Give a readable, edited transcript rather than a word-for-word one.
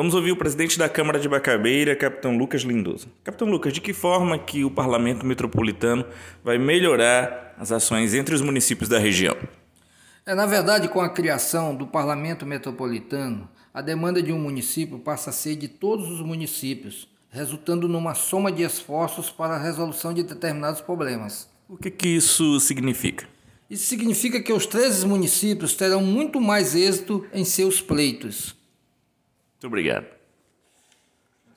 Vamos ouvir o presidente da Câmara de Bacabeira, capitão Lucas Lindoso. Capitão Lucas, de que forma que o Parlamento Metropolitano vai melhorar as ações entre os municípios da região? Na verdade, com a criação do Parlamento Metropolitano, a demanda de um município passa a ser de todos os municípios, resultando numa soma de esforços para a resolução de determinados problemas. O que isso significa? Isso significa que os 13 municípios terão muito mais êxito em seus pleitos. Muito obrigado.